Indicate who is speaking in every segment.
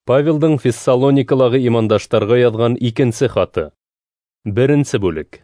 Speaker 1: Павелдың Фессалоникалағы имандаштарға яҙған икенсе хаты. Беренсе бүлек.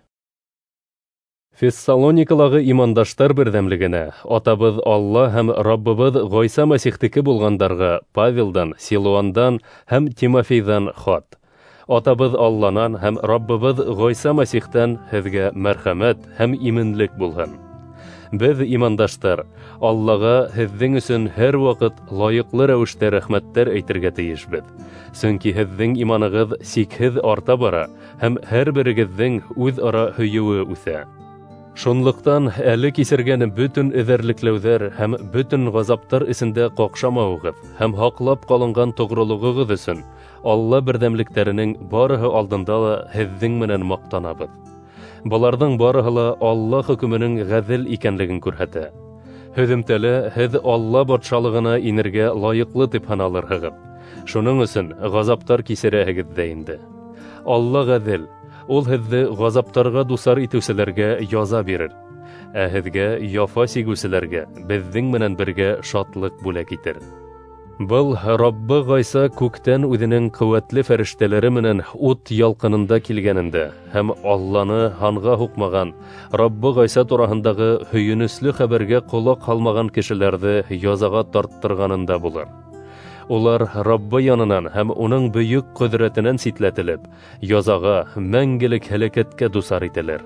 Speaker 1: Фессалоникалағы имандаштар берҙәмлегенә, атабыҙ Алла һәм Раббыбыҙ Ғайса Мәсихтеке булғандарға Павелдан, Силуандан һәм Тимофейҙан хат. Атабыҙ Алланан һәм Раббыбыҙ Ғайса Мәсихтән һеҙгә мәрхәмәт һәм именлек булһын. Беҙ, имандаштар, Аллаға һеҙҙең өсөн һәр ваҡыт лайыҡлы рәүештә рәхмәттәр әйтергә тейешбеҙ. Сөнки һеҙҙең иманығыҙ сикһеҙ арта бара һәм һәр берегеҙҙең үҙ-ара һөйөүе үҫә. Шунлыҡтан әле кисергән бөтөн эҙәрлекләүҙәр һәм бөтөн ғазаптар эсендә ҡаҡшамауығыҙ һәм һаҡлап ҡалынған тоғролоғоғоҙ өсөн Алла берҙәмлектәренең барыһы алдында ла һеҙҙең менән маҡтанабыҙ. Быларҙың барыһы ла Алла хөкөмөнөң ғәҙел икәнлеген күрһәтә. Һөҙөмтәлә һеҙ Алла батшалығына инергә лайыҡлы тип һаналырһығыҙ. Шуның өсөн ғазаптар кисерәһегеҙ ҙә инде. Алла ғәҙел. Ул һеҙҙе ғазаптарға дусар итеүселәргә яза бирер. Ә һеҙгә, яфа сигеүселәргә, беҙҙең менән бергә шатлыҡ бүләк итер. Был Раббы Ғайса күктән үҙенең ҡеүәтле фәрештәләре менән ут ялҡынында килгәнендә һәм Алланы һанға һуҡмаған, Раббы Ғайса тураһындағы һөйөнөслө хәбәргә ҡолаҡ һалмаған кешеләрҙе язаға тарттырғанында булыр. Улар Раббы янынан һәм уның бөйөк ҡөҙрәтенән ситләтелеп, язаға, мәңгелек һәләкәткә дусар ителер.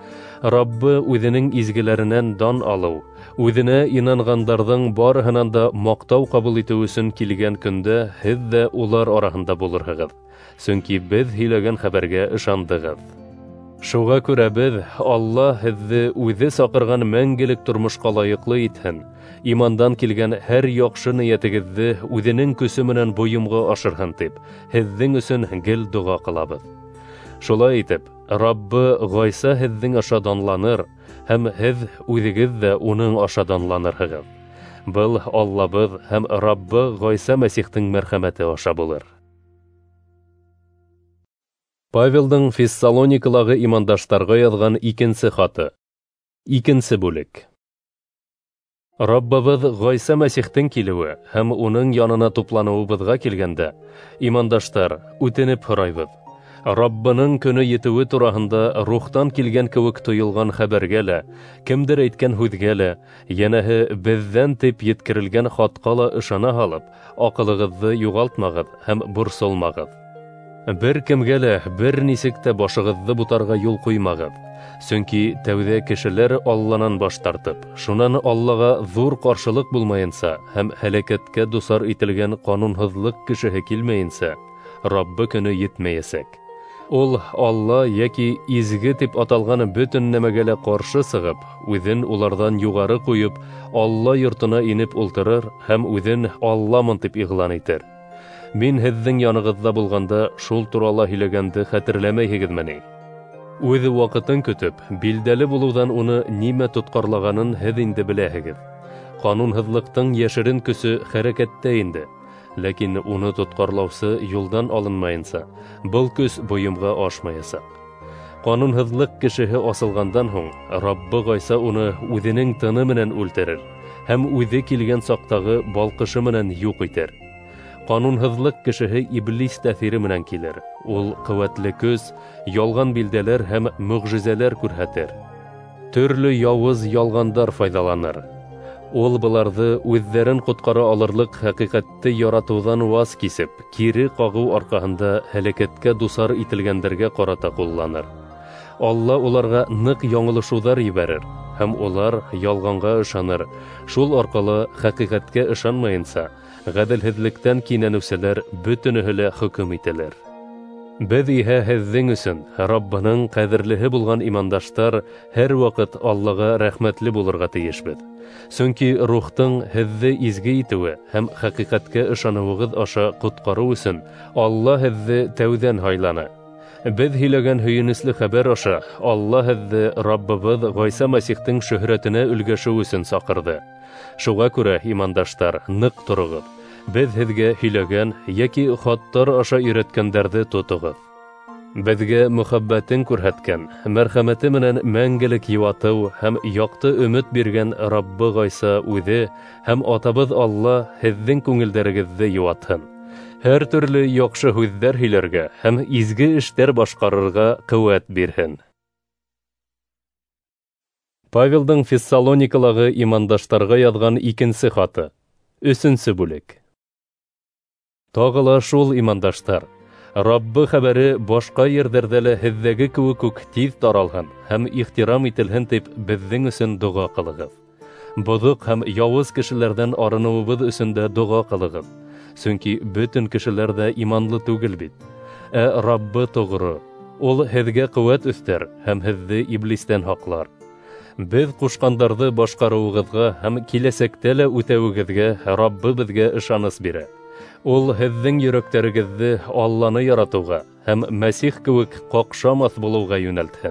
Speaker 1: Раббы үҙенең изгеләренән дан алыу, үҙенә инанғандарҙың барыһынан да маҡтау ҡабул итеү өсөн килгән көндә һеҙ ҙә улар араһында булырһығыҙ. Сөнки беҙ һөйләгән хәбәргә ышандығыҙ. Шуға күрә беҙ, Алла һеҙҙе үҙе саҡырған мәңгелек тормошҡа лайыҡлы итһен, имандан килгән һәр яҡшы ниәтегеҙҙе үҙенең көсө менән бойомға ашырһын тип, һеҙҙең өсөн гел доға ҡылабыҙ. Шулай итеп, Раббы Ғайса һеҙҙең аша данланыр, һәм һеҙ үҙегеҙ ҙә уның аша данланырһығыҙ. Был Аллабыҙ һәм Раббы Ғайса Мәсихтең мәрхәмәте аша булыр. Павелдың Фессалоникалағы имандаштарға яҙған икенсе хаты. Икенсе бүлек. Раббыбыҙ Ғайса Мәсихтең килеүе һәм уның янына тупланыуыбыҙға килгәндә, имандаштар, үтенеп һорайбыҙ. Раббының көнө етеүе тураһында рухтан килгән кеүек тойолған хәбәргә лә, кемдер әйткән һүҙгә лә, йәнәһе беҙҙән тип еткерелгән хатҡа ла ышана һалып, аҡылығыҙҙы юғалтмағыҙ һәм борсолмағыҙ. Бер кемгә лә бер нисек тә башығыҙҙы бутарға юл ҡуймағыҙ. Сөнки тәүҙә кешеләр Алланан баш тартып, шунан Аллаға ҙур ҡаршылыҡ булмайынса һәм һәләкәткә дусар ителгән ҡанунһыҙлыҡ кешеһе килмәйенсә, Раббы көнө етмәйәсәк. Ул Алла йәки изге тип аталған бөтөн нәмәгә лә ҡаршы сығып, үҙен уларҙан юғары ҡуйып, Алла йортона инеп ултырыр һәм үҙен Алламын тип иғлан итер. Мин һеҙҙең янығыҙҙа булғанда шул турала һөйләгәнде хәтерләмәйһегеҙме ни? Үҙ ваҡытын көтөп, билдәле булыуҙан уны нимә тотҡарлағанын һеҙ инде беләһегеҙ. Ҡанунһыҙлыҡтың йәшерен көсө хәрәкәттә инде. Ләкин уны тотҡарлаусы юлдан алынмайынса, был көс бойомға ашмаясаҡ. Ҡанунһыҙлыҡ кешеһе асылғандан һуң, Раббы Ғайса уны үҙенең тыны менән үлтерер һәм үҙе килгән саҡтағы балҡышы менән юҡ итер. Ҡанунһыҙлыҡ кешеһе иблис тәьҫире менән килер. Ул ҡеүәтле көс, ялған билдәләр һәм мөғжизәләр күрһәтер. Төрлө яуыз ялғандар файҙаланыр. Ул быларҙы үҙҙәрен ҡотҡара алырлыҡ хәҡиҡәтте яратыуҙан ваз кисеп, кире ҡағыу арҡаһында һәләкәткә дусар ителгәндәргә ҡарата ҡулланыр. Алла уларға ныҡ яңылышыуҙар ебәрер, һәм улар ялғанға ышаныр. Шул арҡалы хәҡиҡәткә ышанмайынса, ғәҙелһеҙлектән кинәнеүселәр бөтөнөһө лә хөкөм ителер. Беҙ иһә һеҙҙең өсөн, Раббының ҡәҙерлеһе булған имандаштар, һәр ваҡыт Аллаға рәхмәтле булырға тейешбеҙ. Сөнки рухтың һеҙҙе изге итеүе һәм хәҡиҡәткә ышаныуығыҙ аша ҡотҡарыу өсөн Алла һеҙҙе тәүҙән һайланы. Беҙ һөйләгән һөйөнөслө хәбәр аша Алла һеҙҙе Раббыбыҙ Ғайса Мәсихтең шөһрәтенә өлгәшеү өсөн саҡырҙы. Шуға күрә, имандаштар, ныҡ тороғоҙ. Беҙ һеҙгә һөйләгән йәки хаттар аша өйрәткәндәрҙе тотоғоҙ. Беҙгә мөхәббәтен күрһәткән, мәрхәмәте менән мәңгелек йыуатыу һәм яҡты өмөт биргән Раббы Ғайса үҙе һәм атабыҙ Алла һеҙҙең күңелдәрегеҙҙе йыуатһын. һәр төрле яхшы һүҙҙәр һөйләргә һәм изге эштәр башҡарырға ҡеүәт бирһен. Павелдың Фессалоникалағы имандаштарға яҙған икенсе хаты. 3-нче бүлек. Тағы ла шул имандаштар, Раббы хәбәре башҡа ерҙәрҙә лә һеҙҙәге кеүек үк тиҙ таралһын һәм ихтирам ителһен тип беҙҙең өсөн дуға ҡылығыҙ. Боҙоҡ һәм яуыз кешеләрҙән арыныуыбыҙ өсөн дә дуға ҡылығыҙ. Сөнки бөтөн кешеләр ҙә иманлы түгел бит. Раббы тоғро, ул һеҙгә ҡеүәт өҫтәр һәм һеҙҙе иблистән һаҡлар. Беҙ ҡушҡандарҙы башҡарыуығыҙға һәм киләсәктә лә үтәүегеҙгә Раббы беҙгә ышаныс бирә. Ул һеҙҙең йөрәктәрегеҙҙе Алланы яратыуға һәм Мәсих кеүек ҡаҡшамаҫ булыуға йүнәлтһен.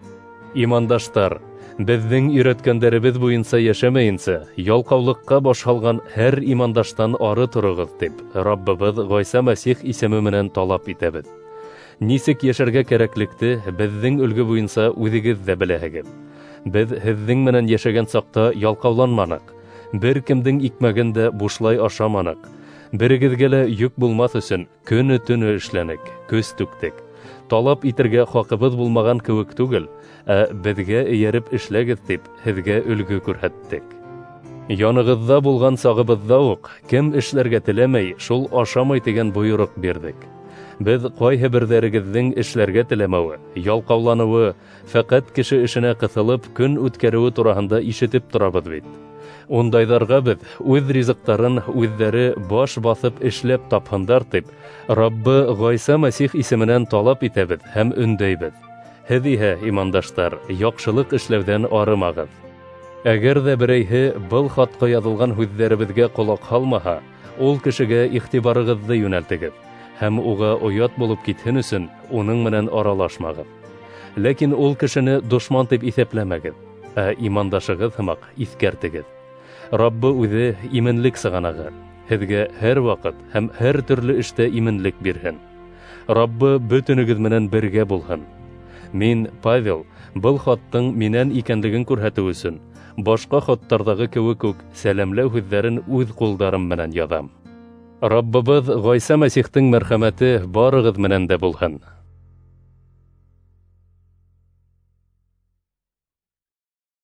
Speaker 1: Имандаштар, беҙҙең өйрәткәндәребеҙ буйынса йәшәмәйенсә, ялҡаулыҡҡа баш һалған һәр имандаштан ары тороғоҙ тип, Раббыбыҙ Ғайса Мәсих исеме менән талап итәбеҙ. Нисек йәшәргә кәрәклекте беҙҙең өлгө буйынса үҙегеҙ ҙә беләһегеҙ. Беҙ һеҙҙең менән йәшәгән саҡта ялҡауланманыҡ. Бер кемдең икмәген дә бушлай ашаманыҡ. Берегеҙгә лә йөк булмаҫ өсөн көнө-төнө эшләнек, көс түктек. Талап итергә хаҡыбыҙ булмаған кеүек түгел, беҙгә эйәреп эшләгеҙ тип, һеҙгә өлгө күрһәттек. Янығыҙҙа булған сағыбыҙҙа уҡ, кем эшләргә теләмәй, шул ашамай тигән бойороҡ бирҙек. Беҙ ҡайһы берҙәрегеҙҙең эшләргә теләмәүе, ялҡауланыуы, фәҡәт кеше эшенә ҡыҫылып, көн үткәреүе тураһында ишетеп торабыҙ бит. Ундайҙарға беҙ үҙ ризыҡтарын үҙҙәре баш баҫып эшләп тапһындар тип, Раббы Ғайса Мәсих исеменән талап итәбеҙ һәм өндәйбеҙ. Һеҙ иһә, имандаштар, яҡшылыҡ эшләүҙән арымағыҙ. Әгәр ҙә берәйһе был хатҡа яҙылған һүҙҙәребеҙгә ҡолаҡ һалмаһа, ул кешегә иғтибарығыҙҙы йүнәлтегеҙ һәм уға оят булып китһен өсөн уның менән аралашмағыҙ. Ләкин ул кешене дошман тип иҫәпләмәгеҙ, имандашығыҙ һымаҡ иҫкәртегеҙ. Раббы үҙе именлек сығанағы, һеҙгә һәр ваҡыт һәм һәр төрлө эштә именлек бирһен. Раббы бөтөнөгөҙ менән бергә булһын. Мин, Павел, был хаттың минән икәнлеген күрһәтеү өсөн, башҡа хаттарҙағы кеүек үк сәләмләү һүҙҙәрен үҙ ҡулдарым менән яҙам. Раббыбыҙ Ғайса Мәсихтең мәрхәмәте барығыҙ менән дә булһын.